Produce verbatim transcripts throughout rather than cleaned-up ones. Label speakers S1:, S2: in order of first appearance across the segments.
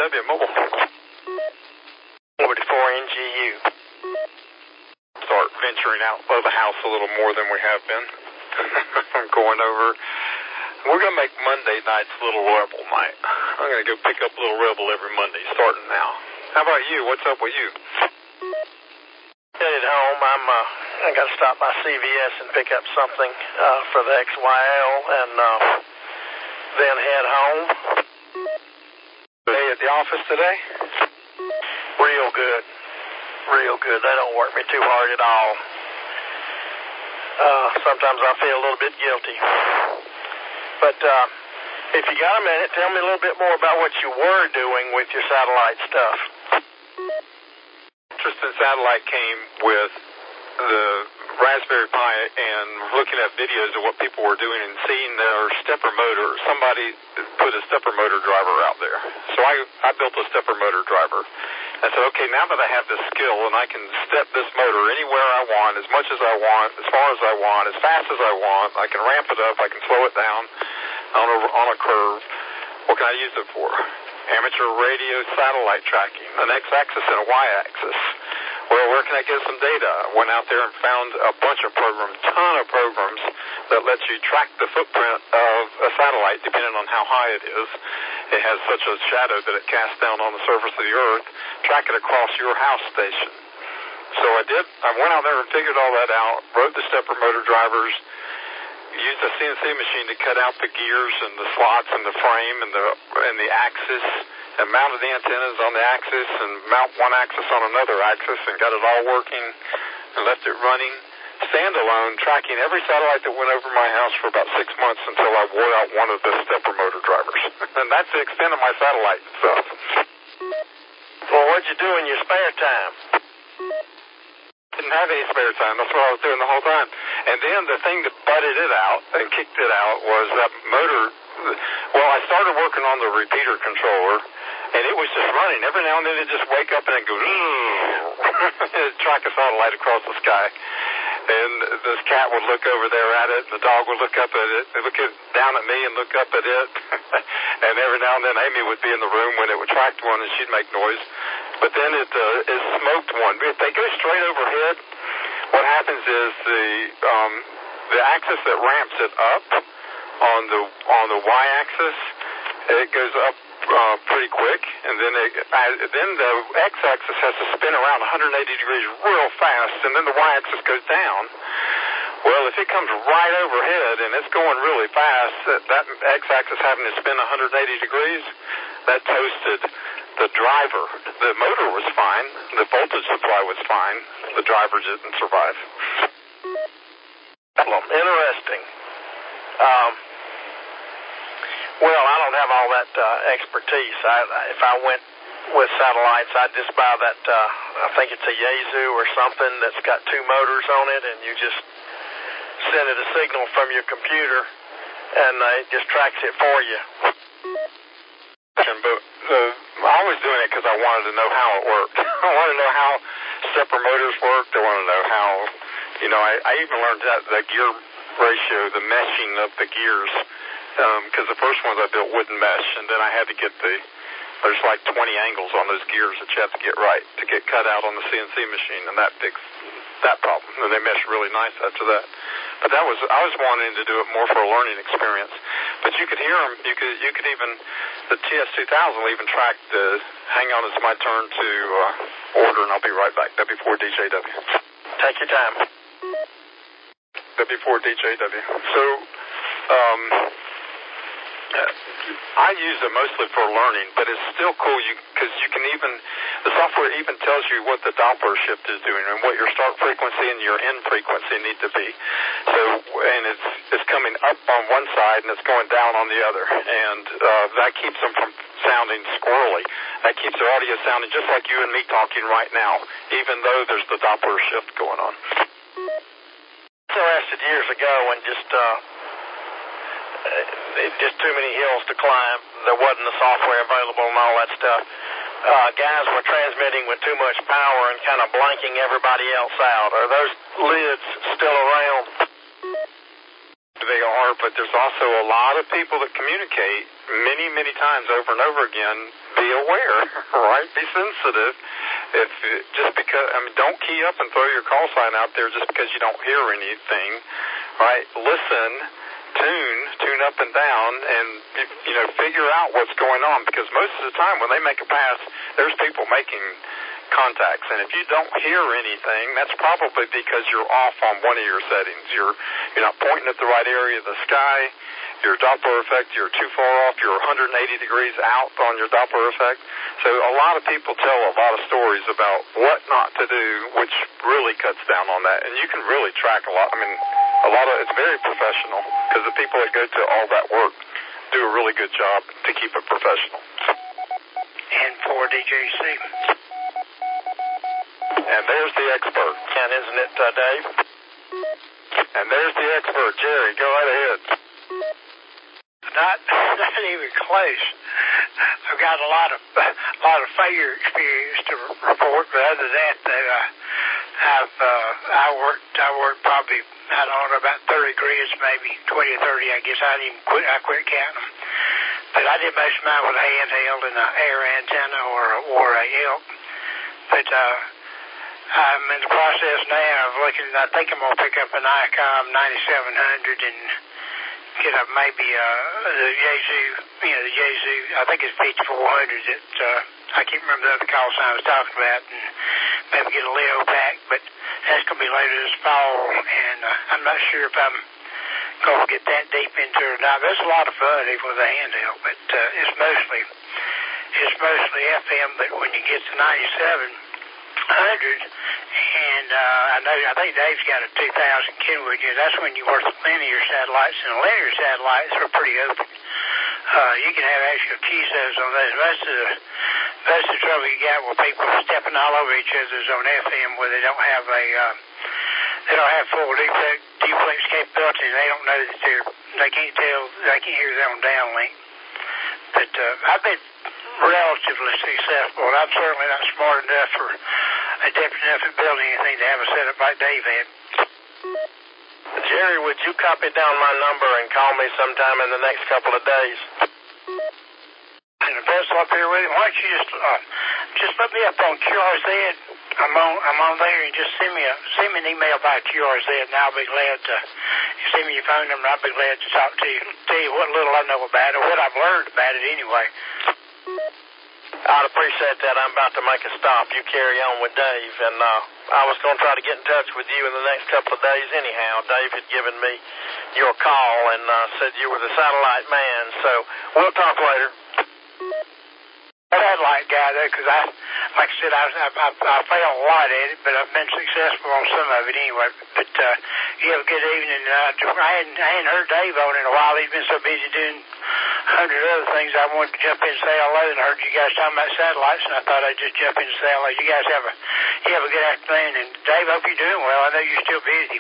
S1: W Mobile.
S2: forty-four N G U.
S1: Start venturing out of the house a little more than we have been. I'm going over. We're going to make Monday nights Little Rebel night. I'm going to go pick up Little Rebel every Monday, starting now. How about you? What's up with you?
S2: Headed home. I'm. Uh, I got to stop by C V S and pick up something uh, for the X Y L, and uh, then head home.
S1: Day at the office today?
S2: Real good. Real good. They don't work me too hard at all. Uh, sometimes I feel a little bit guilty. But uh, if you got a minute, tell me a little bit more about what you were doing with your satellite stuff.
S1: Tristan Satellite came with the Raspberry Pi and looking at videos of what people were doing and seeing their stepper motor. Somebody put a stepper motor driver out there. So I, I built a stepper motor driver. I said, okay, now that I have this skill and I can step this motor anywhere I want, as much as I want, as far as I want, as fast as I want, I can ramp it up, I can slow it down on a, on a curve. What can I use it for? Amateur radio satellite tracking, an X-axis and a Y-axis. Well, where can I get some data? I went out there and found a bunch of programs, ton of programs that lets you track the footprint of a satellite depending on how high it is. It has such a shadow that it casts down on the surface of the earth. Track it across your house station. So I did. I went out there and figured all that out, wrote the stepper motor drivers, used a C N C machine to cut out the gears and the slots and the frame and the and the axis, and mounted the antennas on the axis and mount one axis on another axis and got it all working and left it running standalone, tracking every satellite that went over my house for about six months until I wore out one of the stepper motor drivers. And that's the extent of my satellite stuff.
S2: Well, what'd you do in your spare time?
S1: Didn't have any spare time. That's what I was doing the whole time. And then the thing that butted it out and kicked it out was that motor. Well, I started working on the repeater controller, and it was just running. Every now and then it'd just wake up and it'd go, it'd track a satellite across the sky. And this cat would look over there at it, and the dog would look up at it, and look at, down at me and look up at it. And every now and then Amy would be in the room when it would track one, and she'd make noise. But then it, uh, it smoked one. If they go straight overhead, what happens is the um, the axis that ramps it up on the on the y-axis, it goes up uh, pretty quick, and then it, uh, then the x-axis has to spin around one hundred eighty degrees real fast, and then the y-axis goes down. Well, if it comes right overhead and it's going really fast, that, that x-axis having to spin one hundred eighty degrees, that toasted the driver. The motor was fine. The voltage supply was fine. The driver didn't survive.
S2: Interesting. Um, well, I don't have all that uh, expertise. I, if I went with satellites, I'd just buy that, uh, I think it's a Yaesu or something that's got two motors on it, and you just send it a signal from your computer, and uh, it just tracks it for you.
S1: And, but uh, I was doing it because I wanted to know how it worked. I wanted to know how stepper motors worked. I wanted to know how, you know, I, I even learned that the gear ratio, the meshing of the gears, because um, the first ones I built wouldn't mesh, and then I had to get the, there's like twenty angles on those gears that you have to get right to get cut out on the C N C machine, and that fixed that problem. And they mesh really nice after that. But that was, I was wanting to do it more for a learning experience. But you could hear them, you could, you could even, the T S two thousand will even track the, hang on, it's my turn to uh, order, and I'll be right back. W four D J W.
S2: Take your time.
S1: W four D J W. So, um, I use it mostly for learning, but it's still cool because you, you can even, the software even tells you what the Doppler shift is doing and what your start frequency and your end frequency need to be. So, and it's it's coming up on one side and it's going down on the other, and uh, that keeps them from sounding squirrely. That keeps their audio sounding just like you and me talking right now, even though there's the Doppler shift going on.
S2: Interested years ago when just uh, just too many hills to climb. There wasn't the software available and all that stuff. Uh, guys were transmitting with too much power and kind of blanking everybody else out. Are those lids still around?
S1: They are, but there's also a lot of people that communicate many, many times over and over again be aware, right? Be sensitive. If just because, I mean, don't key up and throw your call sign out there just because you don't hear anything, right? Listen, tune, tune up and down, and, you know, figure out what's going on, because most of the time when they make a pass, there's people making contacts, and if you don't hear anything, that's probably because you're off on one of your settings. You're you're not pointing at the right area of the sky. Your Doppler effect, you're too far off. You're one hundred eighty degrees out on your Doppler effect. So a lot of people tell a lot of stories about what not to do, which really cuts down on that, and you can really track a lot. I mean, a lot of it's very professional, because the people that go to all that work do a really good job to keep it professional.
S3: And for D J C.
S1: And there's the expert.
S2: And isn't it, uh, Dave?
S1: And there's the expert, Jerry. Go right ahead.
S3: Not, not even close. I've got a lot of, a lot of failure experience to report, but other than that, uh, I've, uh, I worked, I worked probably, I don't know, about thirty grids, maybe twenty or thirty. I guess I didn't even quit. I quit counting them. But I did most of mine with a handheld and an air antenna or or a elk. But uh, I'm in the process now of looking. I think I'm gonna pick up an ICOM ninety-seven hundred and get up maybe uh, the Yaesu, you know, the Yaesu. I think it's fifty-four hundred. That uh, I can't remember the other call sign I was talking about, and maybe get a Leo pack. But that's gonna be later this fall, and uh, I'm not sure if I'm gonna get that deep into it or not. There's a lot of fun even with a handheld, but uh, it's mostly it's mostly F M. But when you get to ninety-seven hundred, and uh, I know I think Dave's got a two thousand Kenwood unit. That's when you work with linear satellites, and linear satellites are pretty open. Uh, you can have actual key zones on those. Most of the most of the trouble you got with people stepping all over each other is on F M, where they don't have a uh, they don't have full duplex, duplex capability. They don't know that they're they can't tell they can't hear their own downlink. But uh, I've been relatively successful, and I'm certainly not smart enough or adept enough at building anything to have a setup like Dave had.
S2: Jerry, would you copy down my number and call me sometime in the next couple of days?
S3: And the pencil up here with him. Why don't you just uh, just put me up on Q R Z? I'm on I'm on there, and just send me a send me an email by Q R Z, and I'll be glad to you send me your phone number. I'll be glad to talk to you, tell you what little I know about it, or what I've learned about it anyway.
S2: I'd appreciate that. I'm about to make a stop. You carry on with Dave, and uh, I was going to try to get in touch with you in the next couple of days anyhow. Dave had given me your call and uh, said you were the satellite man, so we'll talk later.
S3: Satellite guy, though, because I, like I said, I, I, I, I failed a lot at it, but I've been successful on some of it anyway. But uh, you have a good evening. Uh, I hadn't I hadn't heard Dave on in a while. He's been so busy doing a hundred other things. I wanted to jump in and say hello, and I heard you guys talking about satellites, and I thought I'd just jump in and say hello. You guys have a you have a good afternoon, and Dave, hope you're doing well. I know you're still busy.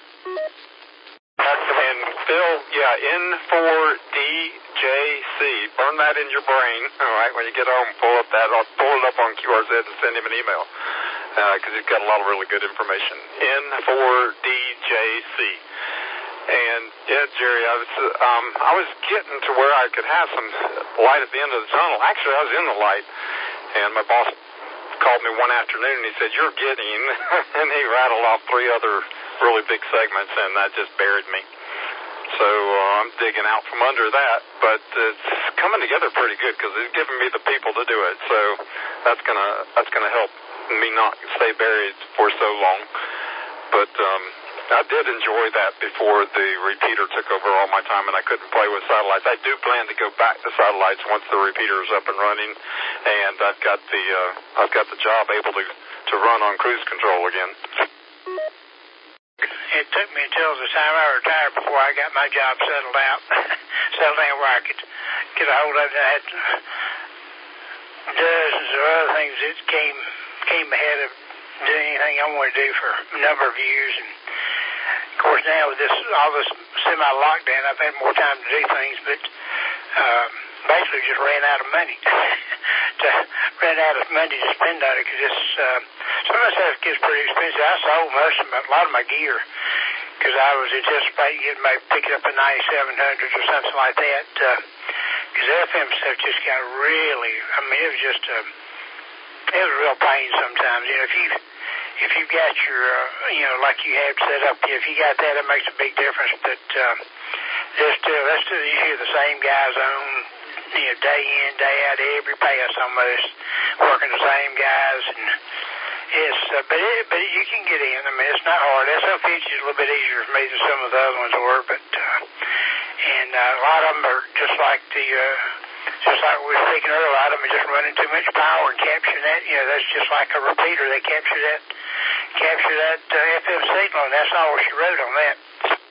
S1: And Phil, yeah, N four D J C. Burn that in your brain, all right? When you get home, pull up that, or pull it up on Q R Z and send him an email, because uh, he's got a lot of really good information. N four D J C. And yeah, Jerry, I was um, I was getting to where I could have some light at the end of the tunnel. Actually, I was in the light, and my boss called me one afternoon and he said, "You're getting," and he rattled off three other really big segments, and that just buried me. So uh, I'm digging out from under that, but it's coming together pretty good because it's giving me the people to do it. So that's gonna that's gonna help me not stay buried for so long. But um, I did enjoy that before the repeater took over all my time and I couldn't play with satellites. I do plan to go back to satellites once the repeater is up and running, and I've got the uh, I've got the job able to to run on cruise control again.
S3: It took me until the time I retired before I got my job settled out, settled down where I could get a hold of it. I had dozens of other things that came came ahead of doing anything I wanted to do for a number of years. And of course now with this all this semi-lockdown, I've had more time to do things, but uh, basically just ran out of money. to ran out of money to spend on it because it's uh, some of the stuff gets pretty expensive. I sold most of my, a lot of my gear because I was anticipating getting maybe picking up a ninety-seven hundred or something like that. Uh, Because F M stuff just got really, I mean, it was just a, it was a real pain sometimes. You know, if you if you've got your, uh, you know, like you have set up, if you got that, it makes a big difference. But um, there's still, there's still, you hear the same guys on, you know, day in, day out, every pass almost, working the same guys, and it's, uh, but it, but you can get in. I mean, it's not hard. S O P H is a little bit easier for me than some of the other ones were, but uh, and uh, a lot of them are just like the. Uh, Just like we were speaking earlier, a lot of them are just running too much power and capturing that. You know, that's just like a repeater. They capture that, capture that uh, F M signal, and that's all she wrote on that.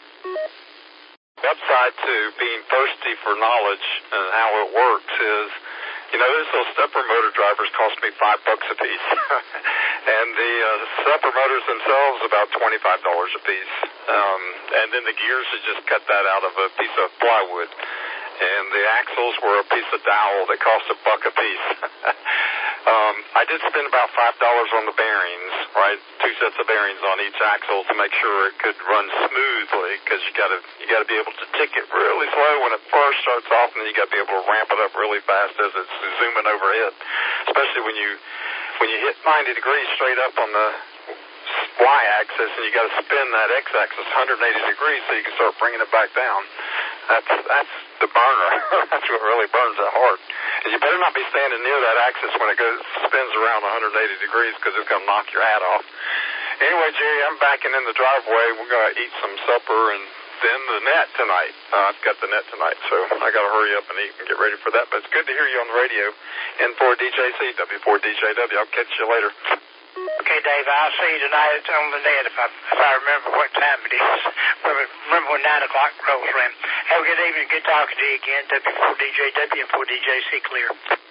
S1: The upside to being thirsty for knowledge and how it works is, you know, those little stepper motor drivers cost me five bucks a piece, and the uh, stepper motors themselves about twenty-five dollars a piece, um, and then the gears are just cut that out of a piece of plywood. And the axles were a piece of dowel that cost a buck a piece. um, I did spend about five dollars on the bearings, right? Two sets of bearings on each axle to make sure it could run smoothly, because you got to you got to be able to tick it really slow when it first starts off, and then you got to be able to ramp it up really fast as it's zooming overhead. Especially when you when you hit ninety degrees straight up on the y-axis, and you got to spin that x-axis one hundred eighty degrees so you can start bringing it back down. That's that's the burner. That's what really burns that hard. And you better not be standing near that axis when it goes spins around one hundred eighty degrees, because it's going to knock your hat off. Anyway, Jerry, I'm backing in the driveway. We're going to eat some supper and then the net tonight. Uh, I've got the net tonight, so I got to hurry up and eat and get ready for that. But it's good to hear you on the radio. N four D J C, W four D J W. I'll catch you later.
S3: Okay, Dave, I'll see you tonight on the net if I if I remember what time it is. Remember, remember when nine o'clock rolls around. Have a good evening. Good talking to you again. W four D J W and four D J C clear.